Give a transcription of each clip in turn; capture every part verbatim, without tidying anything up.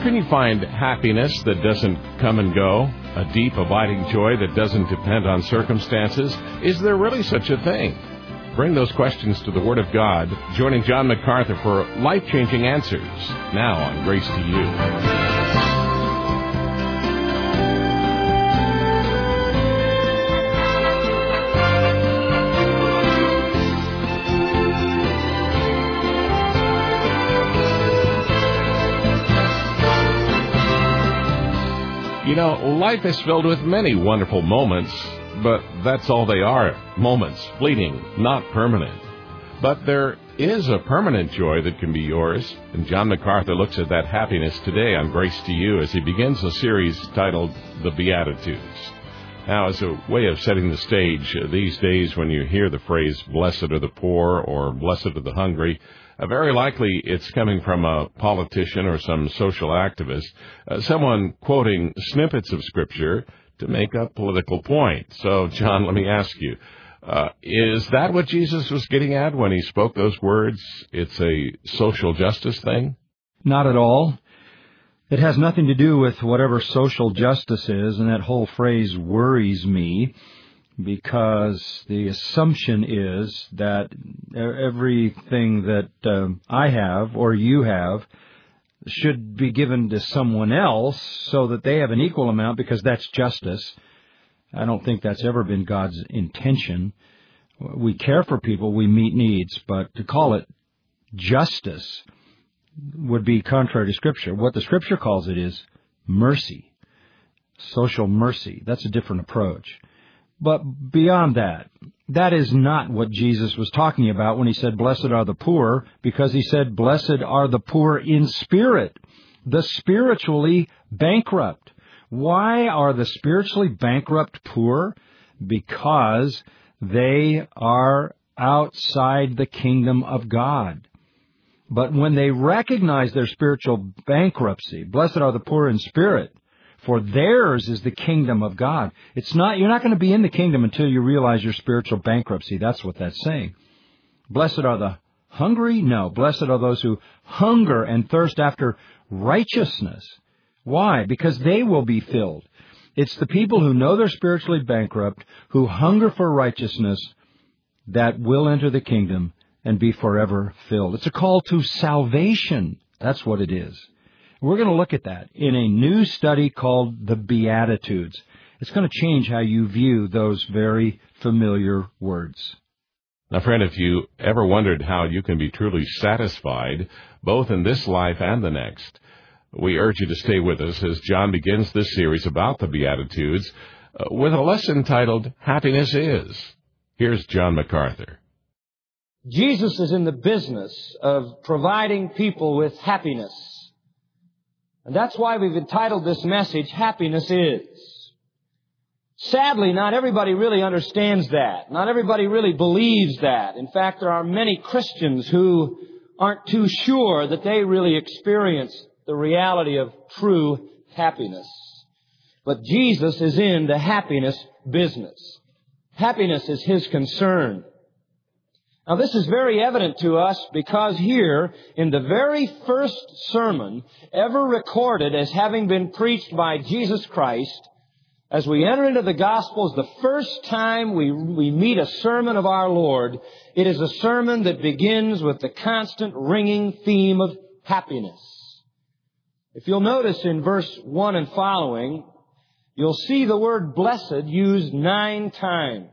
can you find happiness that doesn't come and go? A deep, abiding joy that doesn't depend on circumstances? Is there really such a thing? Bring those questions to the Word of God, joining John MacArthur for life-changing answers, now on Grace to You. You know, life is filled with many wonderful moments, but that's all they are. Moments, fleeting, not permanent. But there is a permanent joy that can be yours, and John MacArthur looks at that happiness today on Grace to You as he begins a series titled The Beatitudes. Now, as a way of setting the stage, these days when you hear the phrase, blessed are the poor or blessed are the hungry, Uh, very likely it's coming from a politician or some social activist, uh, someone quoting snippets of Scripture to make a political point. So, John, let me ask you, uh, is that what Jesus was getting at when he spoke those words? It's a social justice thing? Not at all. It has nothing to do with whatever social justice is, and that whole phrase worries me, because the assumption is that everything that um, I have or you have should be given to someone else so that they have an equal amount, because that's justice. I don't think that's ever been God's intention. We care for people, we meet needs, but to call it justice would be contrary to Scripture. What the Scripture calls it is mercy, social mercy. That's a different approach. But beyond that, that is not what Jesus was talking about when he said, blessed are the poor, because he said, blessed are the poor in spirit, the spiritually bankrupt. Why are the spiritually bankrupt poor? Because they are outside the kingdom of God. But when they recognize their spiritual bankruptcy, blessed are the poor in spirit, for theirs is the kingdom of God. It's not, you're not going to be in the kingdom until you realize your spiritual bankruptcy. That's what that's saying. Blessed are the hungry? No. Blessed are those who hunger and thirst after righteousness. Why? Because they will be filled. It's the people who know they're spiritually bankrupt, who hunger for righteousness, that will enter the kingdom and be forever filled. It's a call to salvation. That's what it is. We're going to look at that in a new study called The Beatitudes. It's going to change how you view those very familiar words. Now, friend, if you ever wondered how you can be truly satisfied, both in this life and the next, we urge you to stay with us as John begins this series about the Beatitudes uh, with a lesson titled, Happiness Is. Here's John MacArthur. Jesus is in the business of providing people with happiness. And that's why we've entitled this message, Happiness Is. Sadly, not everybody really understands that. Not everybody really believes that. In fact, there are many Christians who aren't too sure that they really experience the reality of true happiness. But Jesus is in the happiness business. Happiness is His concern. Now, this is very evident to us because here, in the very first sermon ever recorded as having been preached by Jesus Christ, as we enter into the Gospels, the first time we, we meet a sermon of our Lord, it is a sermon that begins with the constant ringing theme of happiness. If you'll notice in verse one and following, you'll see the word blessed used nine times.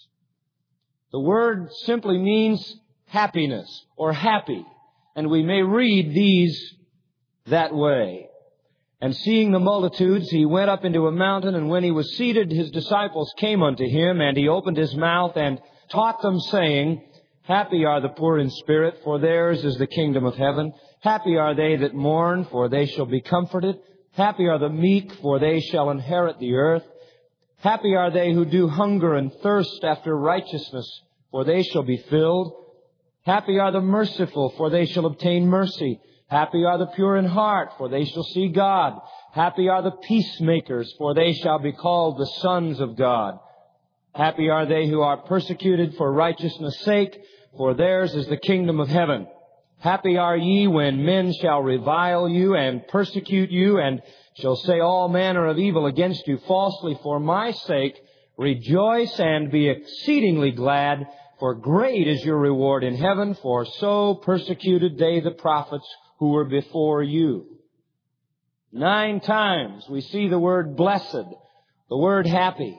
The word simply means happiness or happy, and we may read these that way. And seeing the multitudes, He went up into a mountain, and when He was seated, His disciples came unto Him, and He opened His mouth and taught them, saying, Happy are the poor in spirit, for theirs is the kingdom of heaven. Happy are they that mourn, for they shall be comforted. Happy are the meek, for they shall inherit the earth. Happy are they who do hunger and thirst after righteousness, for they shall be filled. Happy are the merciful, for they shall obtain mercy. Happy are the pure in heart, for they shall see God. Happy are the peacemakers, for they shall be called the sons of God. Happy are they who are persecuted for righteousness' sake, for theirs is the kingdom of heaven. Happy are ye when men shall revile you and persecute you and shall say all manner of evil against you falsely for my sake. Rejoice and be exceedingly glad, for great is your reward in heaven, for so persecuted they the prophets who were before you. Nine times we see the word blessed, the word happy.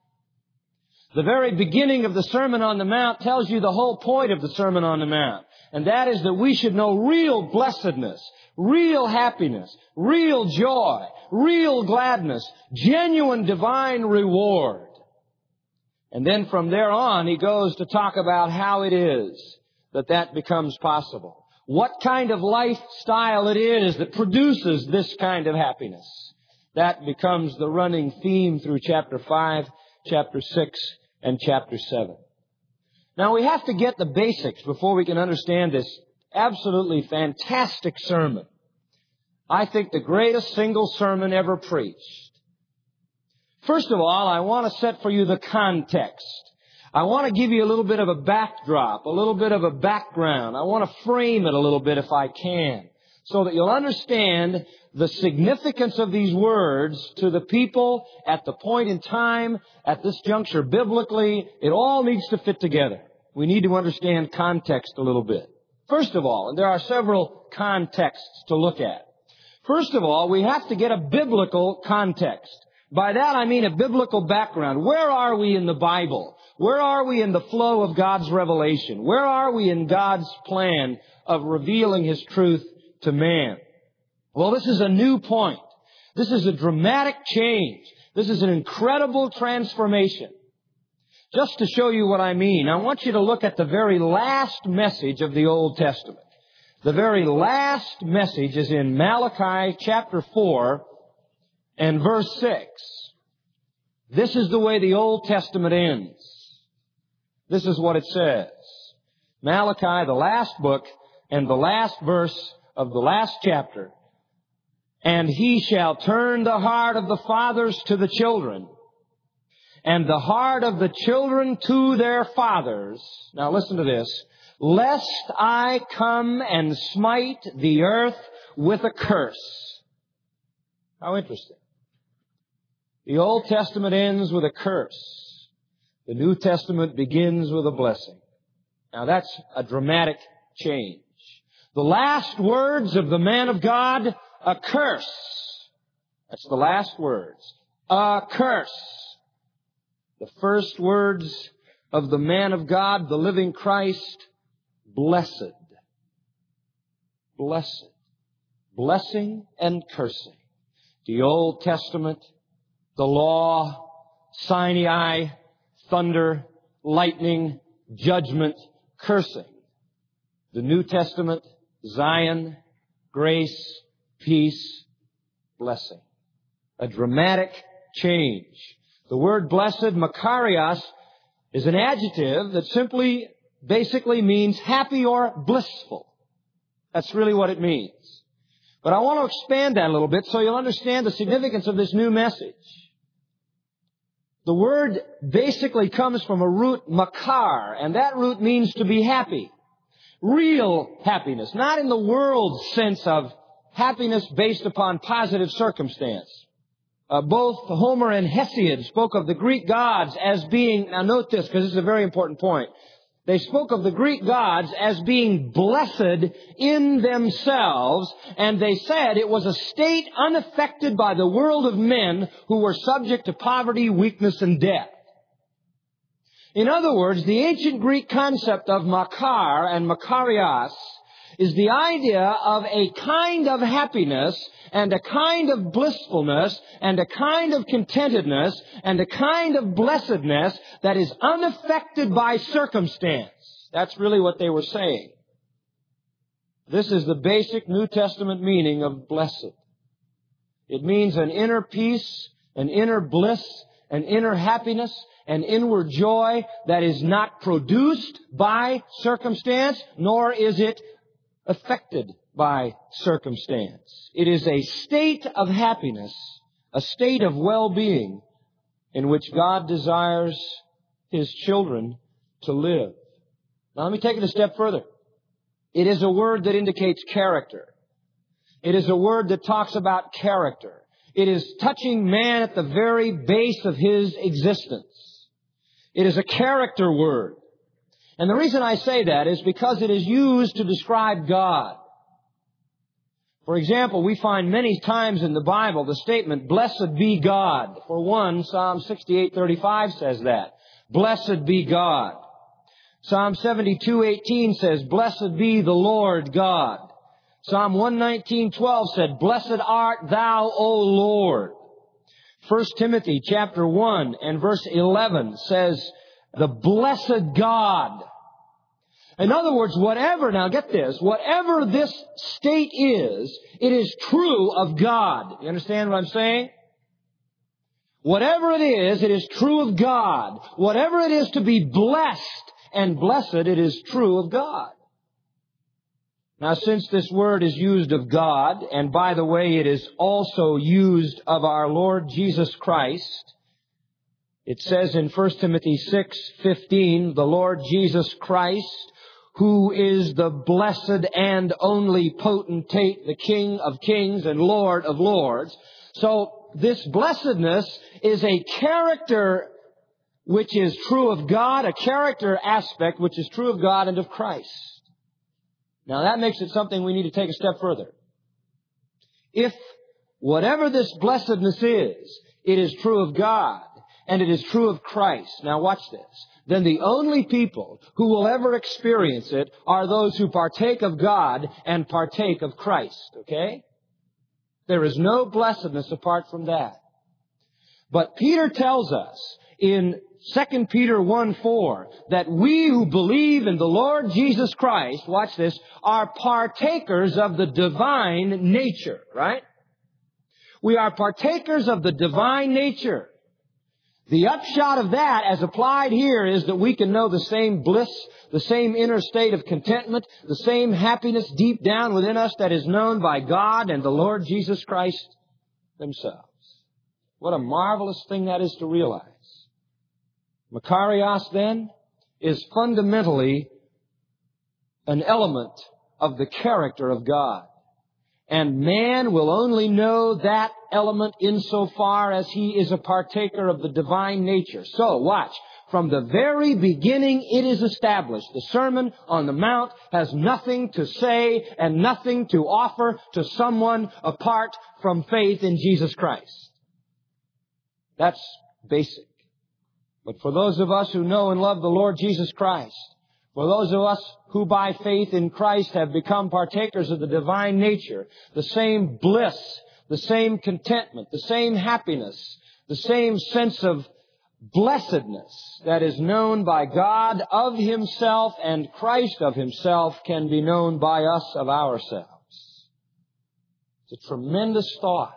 The very beginning of the Sermon on the Mount tells you the whole point of the Sermon on the Mount. And that is that we should know real blessedness, real happiness, real joy, real gladness, genuine divine reward. And then from there on, he goes to talk about how it is that that becomes possible. What kind of lifestyle it is that produces this kind of happiness. That becomes the running theme through chapter five, chapter six, and chapter seven. Now we have to get the basics before we can understand this absolutely fantastic sermon. I think the greatest single sermon ever preached. First of all, I want to set for you the context. I want to give you a little bit of a backdrop, a little bit of a background. I want to frame it a little bit if I can, so that you'll understand the significance of these words to the people at the point in time, at this juncture biblically. It all needs to fit together. We need to understand context a little bit. First of all, and there are several contexts to look at. First of all, we have to get a biblical context. By that I mean a biblical background. Where are we in the Bible? Where are we in the flow of God's revelation? Where are we in God's plan of revealing His truth to man? Well, this is a new point. This is a dramatic change. This is an incredible transformation. Just to show you what I mean, I want you to look at the very last message of the Old Testament. The very last message is in Malachi chapter four and verse six. This is the way the Old Testament ends. This is what it says. Malachi, the last book and the last verse of the last chapter. And he shall turn the heart of the fathers to the children, and the heart of the children to their fathers. Now listen to this. Lest I come and smite the earth with a curse. How interesting. The Old Testament ends with a curse. The New Testament begins with a blessing. Now that's a dramatic change. The last words of the man of God, a curse. That's the last words. A curse. The first words of the man of God, the living Christ, blessed. Blessed. Blessing and cursing. The Old Testament, the law, Sinai, thunder, lightning, judgment, cursing. The New Testament, Zion, grace, peace, blessing. A dramatic change. The word blessed, makarios, is an adjective that simply, basically means happy or blissful. That's really what it means. But I want to expand that a little bit so you'll understand the significance of this new message. The word basically comes from a root, makar, and that root means to be happy. Real happiness, not in the world's sense of happiness based upon positive circumstance. Uh, both Homer and Hesiod spoke of the Greek gods as being, now note this because this is a very important point. They spoke of the Greek gods as being blessed in themselves, and they said it was a state unaffected by the world of men who were subject to poverty, weakness, and death. In other words, the ancient Greek concept of makar and makarios is the idea of a kind of happiness and a kind of blissfulness and a kind of contentedness and a kind of blessedness that is unaffected by circumstance. That's really what they were saying. This is the basic New Testament meaning of blessed. It means an inner peace, an inner bliss, an inner happiness, an inward joy that is not produced by circumstance, nor is it affected by circumstance. It is a state of happiness, a state of well-being in which God desires His children to live. Now let me take it a step further. It is a word that indicates character. It is a word that talks about character. It is touching man at the very base of his existence. It is a character word. And the reason I say that is because it is used to describe God. For example, we find many times in the Bible the statement, "Blessed be God." For one, Psalm sixty-eight thirty-five says that. Blessed be God. Psalm seventy-two eighteen says, "Blessed be the Lord God." Psalm one nineteen twelve said, "Blessed art thou, O Lord." First Timothy chapter one and verse eleven says, "The blessed God." In other words, whatever, now get this, whatever this state is, it is true of God. You understand what I'm saying? Whatever it is, it is true of God. Whatever it is to be blessed and blessed, it is true of God. Now, since this word is used of God, and by the way, it is also used of our Lord Jesus Christ, it says in First Timothy six fifteen, "The Lord Jesus Christ, who is the blessed and only potentate, the King of kings and Lord of lords." So this blessedness is a character which is true of God, a character aspect which is true of God and of Christ. Now that makes it something we need to take a step further. If whatever this blessedness is, it is true of God and it is true of Christ. Now watch this. Then the only people who will ever experience it are those who partake of God and partake of Christ. Okay? There is no blessedness apart from that. But Peter tells us in Second Peter one four that we who believe in the Lord Jesus Christ, watch this, are partakers of the divine nature, right? We are partakers of the divine nature. The upshot of that, as applied here, is that we can know the same bliss, the same inner state of contentment, the same happiness deep down within us that is known by God and the Lord Jesus Christ themselves. What a marvelous thing that is to realize. Makarios, then, is fundamentally an element of the character of God. And man will only know that element insofar as he is a partaker of the divine nature. So, watch. From the very beginning it is established. The Sermon on the Mount has nothing to say and nothing to offer to someone apart from faith in Jesus Christ. That's basic. But for those of us who know and love the Lord Jesus Christ, for those of us who by faith in Christ have become partakers of the divine nature, the same bliss, the same contentment, the same happiness, the same sense of blessedness that is known by God of Himself and Christ of Himself can be known by us of ourselves. It's a tremendous thought.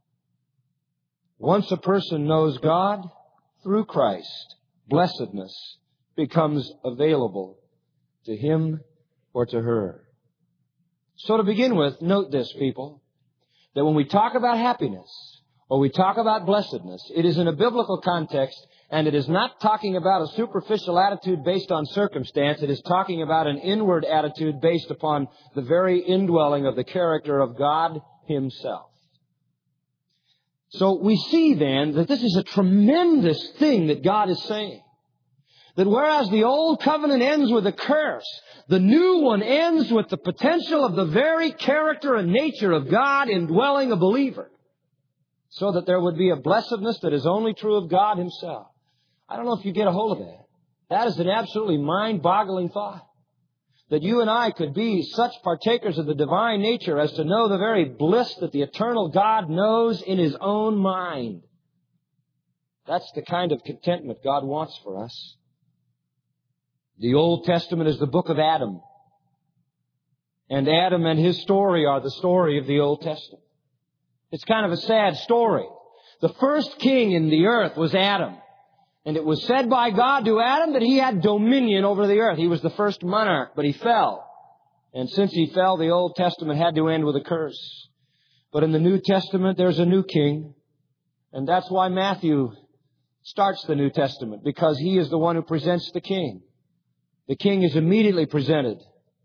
Once a person knows God through Christ, blessedness becomes available to him or to her. So to begin with, note this, people, that when we talk about happiness or we talk about blessedness, it is in a biblical context, and it is not talking about a superficial attitude based on circumstance. It is talking about an inward attitude based upon the very indwelling of the character of God Himself. So we see then that this is a tremendous thing that God is saying. That whereas the old covenant ends with a curse, the new one ends with the potential of the very character and nature of God indwelling a believer. So that there would be a blessedness that is only true of God Himself. I don't know if you get a hold of that. That is an absolutely mind-boggling thought. That you and I could be such partakers of the divine nature as to know the very bliss that the eternal God knows in His own mind. That's the kind of contentment God wants for us. The Old Testament is the book of Adam. And Adam and his story are the story of the Old Testament. It's kind of a sad story. The first king in the earth was Adam. And it was said by God to Adam that he had dominion over the earth. He was the first monarch, but he fell. And since he fell, the Old Testament had to end with a curse. But in the New Testament, there's a new king. And that's why Matthew starts the New Testament, because he is the one who presents the king. The king is immediately presented.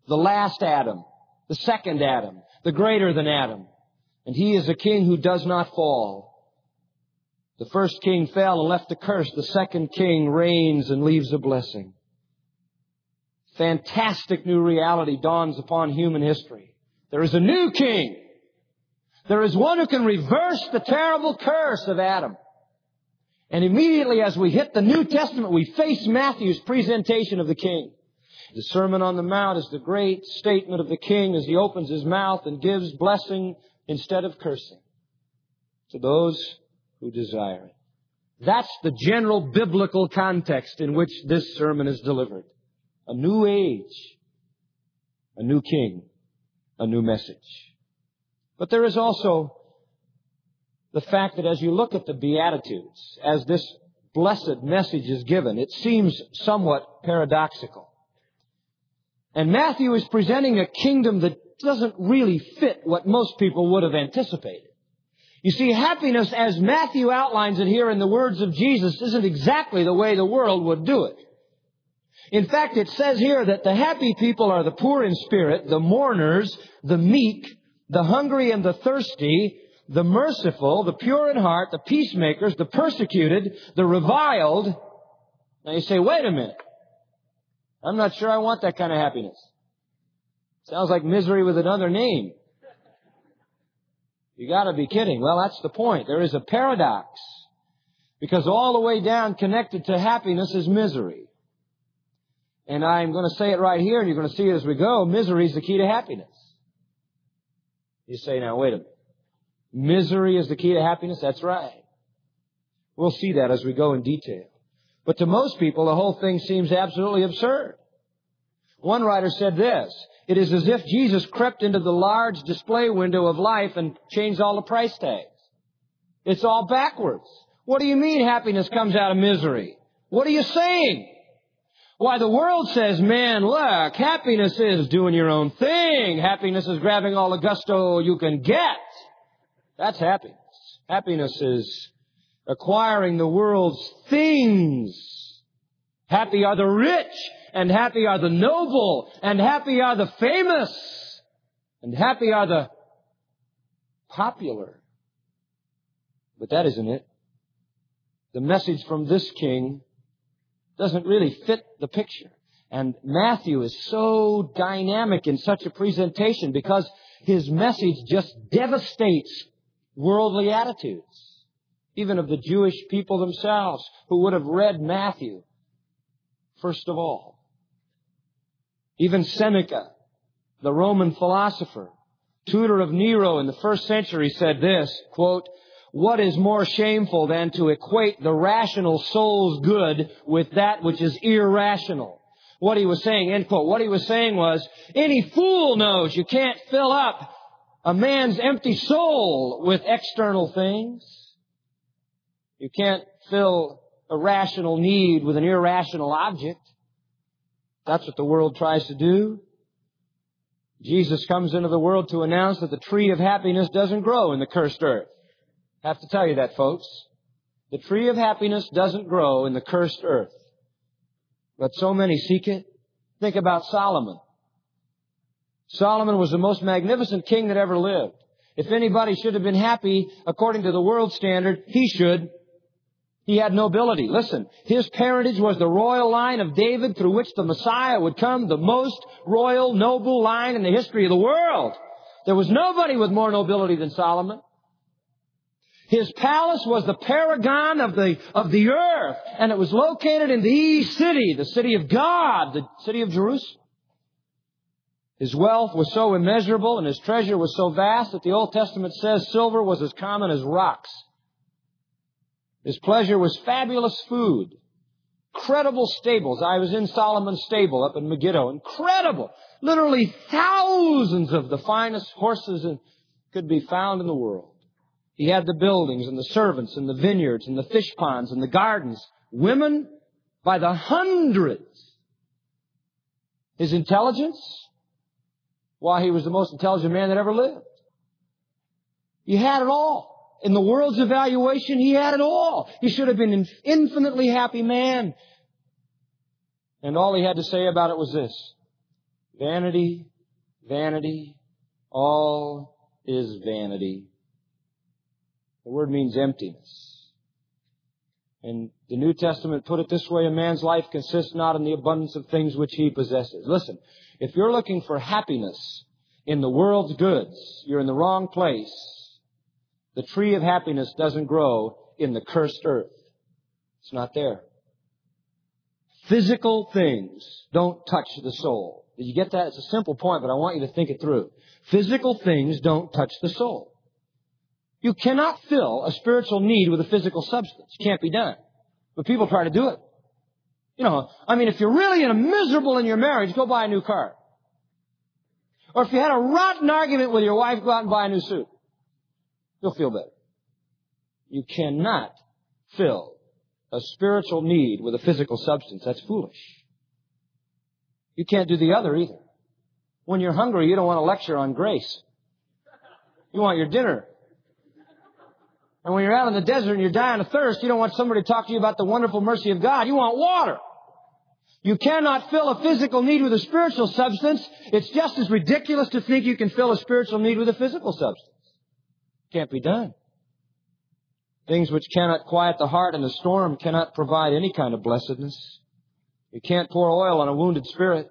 the last Adam, the second Adam, the greater than Adam. And He is a King who does not fall. The first king fell and left a curse. The second king reigns and leaves a blessing. Fantastic new reality dawns upon human history. There is a new king. There is one who can reverse the terrible curse of Adam. And immediately as we hit the New Testament, we face Matthew's presentation of the king. The Sermon on the Mount is the great statement of the king as he opens his mouth and gives blessing instead of cursing to those who desire it. That's the general biblical context in which this sermon is delivered. A new age, a new king, a new message. But there is also the fact that as you look at the Beatitudes, as this blessed message is given, it seems somewhat paradoxical. And Matthew is presenting a kingdom that doesn't really fit what most people would have anticipated. You see, happiness, as Matthew outlines it here in the words of Jesus, isn't exactly the way the world would do it. In fact, it says here that the happy people are the poor in spirit, the mourners, the meek, the hungry and the thirsty, the merciful, the pure in heart, the peacemakers, the persecuted, the reviled. Now you say, wait a minute. I'm not sure I want that kind of happiness. Sounds like misery with another name. You gotta be kidding. Well, that's the point. There is a paradox. Because all the way down connected to happiness is misery. And I'm going to say it right here, and you're going to see it as we go. Misery is the key to happiness. You say, now, wait a minute. Misery is the key to happiness? That's right. We'll see that as we go in detail. But to most people, the whole thing seems absolutely absurd. One writer said this: it is as if Jesus crept into the large display window of life and changed all the price tags. It's all backwards. What do you mean happiness comes out of misery? What are you saying? Why, the world says, man, look, happiness is doing your own thing. Happiness is grabbing all the gusto you can get. That's happiness. Happiness is acquiring the world's things. Happy are the rich, and happy are the noble, and happy are the famous, and happy are the popular. But that isn't it. The message from this king doesn't really fit the picture. And Matthew is so dynamic in such a presentation because his message just devastates worldly attitudes, even of the Jewish people themselves who would have read Matthew first of all. Even Seneca, the Roman philosopher, tutor of Nero in the first century, said this, quote, "What is more shameful than to equate the rational soul's good with that which is irrational?" What he was saying, end quote, what he was saying was, any fool knows you can't fill up a man's empty soul with external things. You can't fill a rational need with an irrational object. That's what the world tries to do. Jesus comes into the world to announce that the tree of happiness doesn't grow in the cursed earth. I have to tell you that, folks. The tree of happiness doesn't grow in the cursed earth. But so many seek it. Think about Solomon. Solomon was the most magnificent king that ever lived. If anybody should have been happy according to the world standard, he should. He had nobility. Listen, his parentage was the royal line of David through which the Messiah would come, the most royal, noble line in the history of the world. There was nobody with more nobility than Solomon. His palace was the paragon of the, of the earth, and it was located in the city, the city of God, the city of Jerusalem. His wealth was so immeasurable and his treasure was so vast that the Old Testament says silver was as common as rocks. His pleasure was fabulous food, incredible stables. I was in Solomon's stable up in Megiddo. Incredible. Literally thousands of the finest horses could be found in the world. He had the buildings and the servants and the vineyards and the fish ponds and the gardens. Women by the hundreds. His intelligence? Why, he was the most intelligent man that ever lived. He had it all. In the world's evaluation, he had it all. He should have been an infinitely happy man. And all he had to say about it was this: Vanity, vanity, all is vanity. The word means emptiness. And the New Testament put it this way, a man's life consists not in the abundance of things which he possesses. Listen, if you're looking for happiness in the world's goods, you're in the wrong place. The tree of happiness doesn't grow in the cursed earth. It's not there. Physical things don't touch the soul. Did you get that? It's a simple point, but I want you to think it through. Physical things don't touch the soul. You cannot fill a spiritual need with a physical substance. It can't be done. But people try to do it. You know, I mean, if you're really in a miserable in your marriage, go buy a new car. Or if you had a rotten argument with your wife, go out and buy a new suit. You'll feel better. You cannot fill a spiritual need with a physical substance. That's foolish. You can't do the other either. When you're hungry, you don't want a lecture on grace. You want your dinner. And when you're out in the desert and you're dying of thirst, you don't want somebody to talk to you about the wonderful mercy of God. You want water. You cannot fill a physical need with a spiritual substance. It's just as ridiculous to think you can fill a spiritual need with a physical substance. Can't be done. Things which cannot quiet the heart in a storm cannot provide any kind of blessedness. You can't pour oil on a wounded spirit.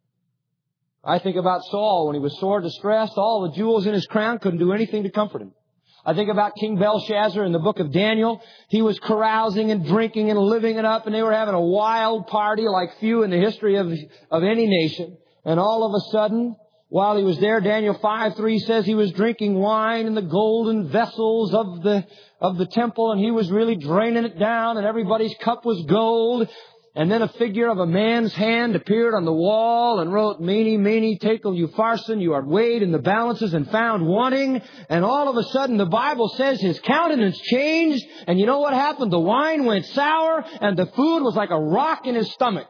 I think about Saul when he was sore distressed. All the jewels in his crown couldn't do anything to comfort him. I think about King Belshazzar in the book of Daniel. He was carousing and drinking and living it up, and they were having a wild party like few in the history of, of any nation. And all of a sudden, while he was there, Daniel five three says he was drinking wine in the golden vessels of the, of the temple, and he was really draining it down, and everybody's cup was gold. And then a figure of a man's hand appeared on the wall and wrote, Mene, mene, tekel, upharsin, you are weighed in the balances and found wanting. And all of a sudden the Bible says his countenance changed. And you know what happened? The wine went sour and the food was like a rock in his stomach.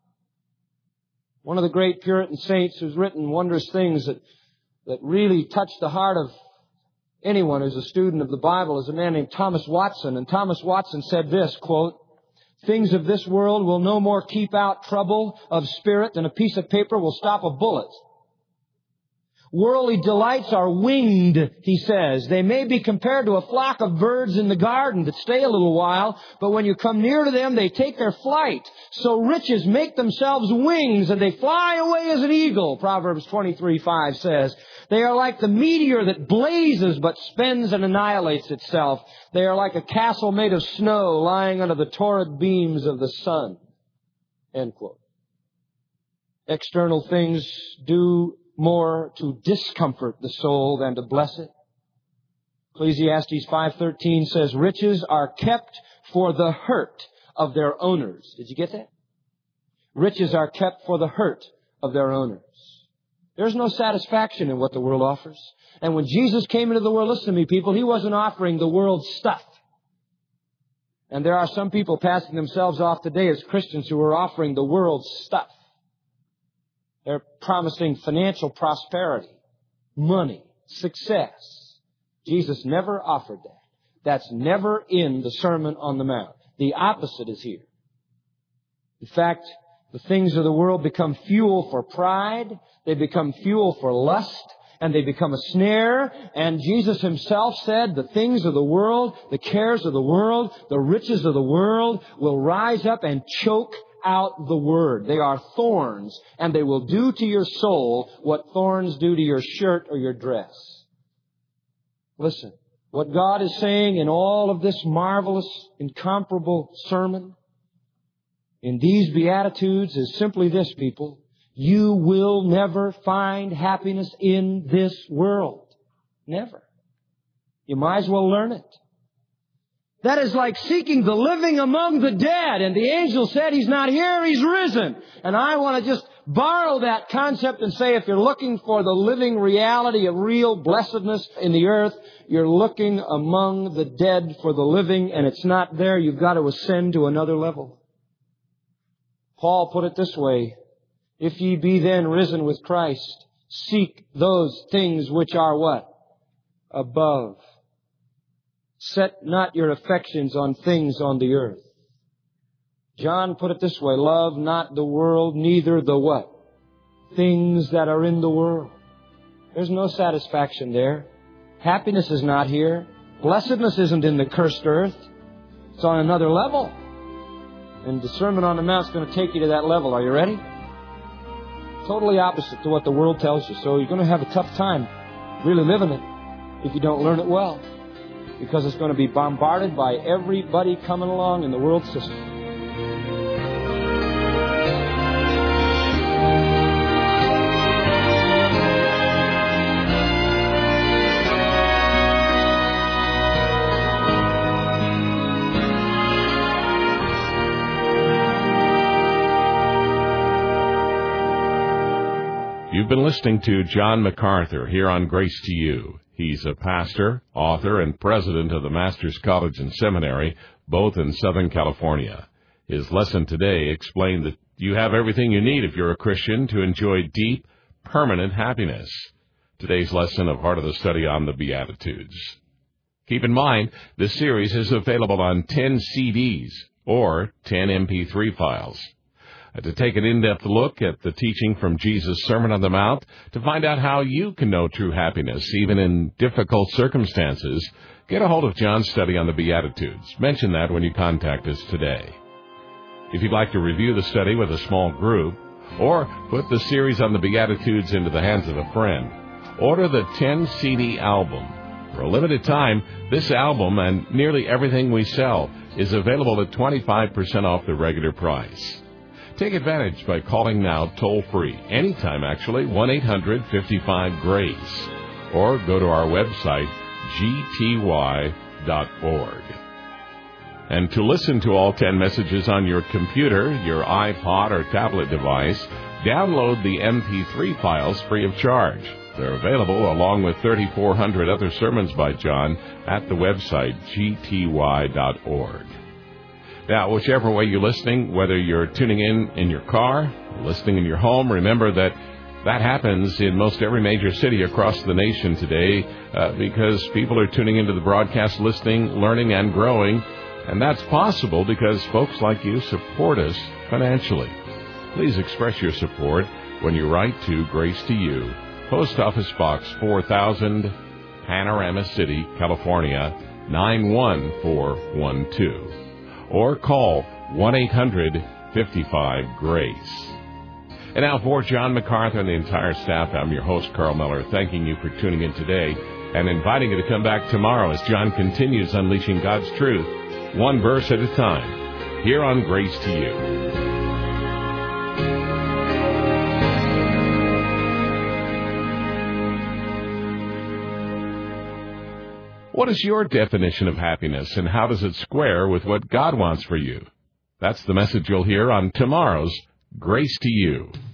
One of the great Puritan saints who's written wondrous things that, that really touch the heart of anyone who's a student of the Bible is a man named Thomas Watson. And Thomas Watson said this, quote, things of this world will no more keep out trouble of spirit than a piece of paper will stop a bullet. Worldly delights are winged, he says. They may be compared to a flock of birds in the garden that stay a little while, but when you come near to them, they take their flight. So riches make themselves wings, and they fly away as an eagle, Proverbs twenty-three five says. They are like the meteor that blazes but spends and annihilates itself. They are like a castle made of snow lying under the torrid beams of the sun. End quote. External things do more to discomfort the soul than to bless it. Ecclesiastes five thirteen says, riches are kept for the hurt of their owners. Did you get that? Riches are kept for the hurt of their owners. There's no satisfaction in what the world offers. And when Jesus came into the world, listen to me, people, He wasn't offering the world's stuff. And there are some people passing themselves off today as Christians who are offering the world's stuff. They're promising financial prosperity, money, success. Jesus never offered that. That's never in the Sermon on the Mount. The opposite is here. In fact, the things of the world become fuel for pride. They become fuel for lust. And they become a snare. And Jesus Himself said the things of the world, the cares of the world, the riches of the world will rise up and choke out the Word. They are thorns, and they will do to your soul what thorns do to your shirt or your dress. Listen, what God is saying in all of this marvelous, incomparable sermon, in these Beatitudes, is simply this, people. You will never find happiness in this world. Never. You might as well learn it. That is like seeking the living among the dead. And the angel said, He's not here, He's risen. And I want to just borrow that concept and say, if you're looking for the living reality of real blessedness in the earth, you're looking among the dead for the living, and it's not there. You've got to ascend to another level. Paul put it this way, if ye be then risen with Christ, seek those things which are what? Above. Set not your affections on things on the earth. John put it this way, love not the world, neither the what? things that are in the world. There's no satisfaction there. Happiness is not here. Blessedness isn't in the cursed earth. It's on another level. And the Sermon on the Mount is going to take you to that level. Are you ready? Totally opposite to what the world tells you. So you're going to have a tough time really living it if you don't learn it well. Because it's going to be bombarded by everybody coming along in the world system. You've been listening to John MacArthur here on Grace to You. He's a pastor, author, and president of the Master's College and Seminary, both in Southern California. His lesson today explained that you have everything you need if you're a Christian to enjoy deep, permanent happiness. Today's lesson, a part of the study on the Beatitudes. Keep in mind, this series is available on ten C Ds or ten M P three files. To take an in-depth look at the teaching from Jesus' Sermon on the Mount, to find out how you can know true happiness, even in difficult circumstances, get a hold of John's study on the Beatitudes. Mention that when you contact us today. If you'd like to review the study with a small group, or put the series on the Beatitudes into the hands of a friend, order the ten C D album. For a limited time, this album and nearly everything we sell is available at twenty-five percent off the regular price. Take advantage by calling now toll-free, anytime actually, one eight hundred fifty-five GRACE, or go to our website, g t y dot org. And to listen to all ten messages on your computer, your iPod or tablet device, download the M P three files free of charge. They're available along with thirty-four hundred other sermons by John at the website, g t y dot org. Now, whichever way you're listening, whether you're tuning in in your car, listening in your home, remember that that happens in most every major city across the nation today uh, because people are tuning into the broadcast, listening, learning, and growing. And that's possible because folks like you support us financially. Please express your support when you write to Grace to You, Post Office Box four thousand, Panorama City, California, nine one four one two. Or call one eight hundred fifty-five GRACE. And now for John MacArthur and the entire staff, I'm your host, Carl Miller, thanking you for tuning in today and inviting you to come back tomorrow as John continues unleashing God's truth, one verse at a time, here on Grace to You. What is your definition of happiness, and how does it square with what God wants for you? That's the message you'll hear on tomorrow's Grace to You.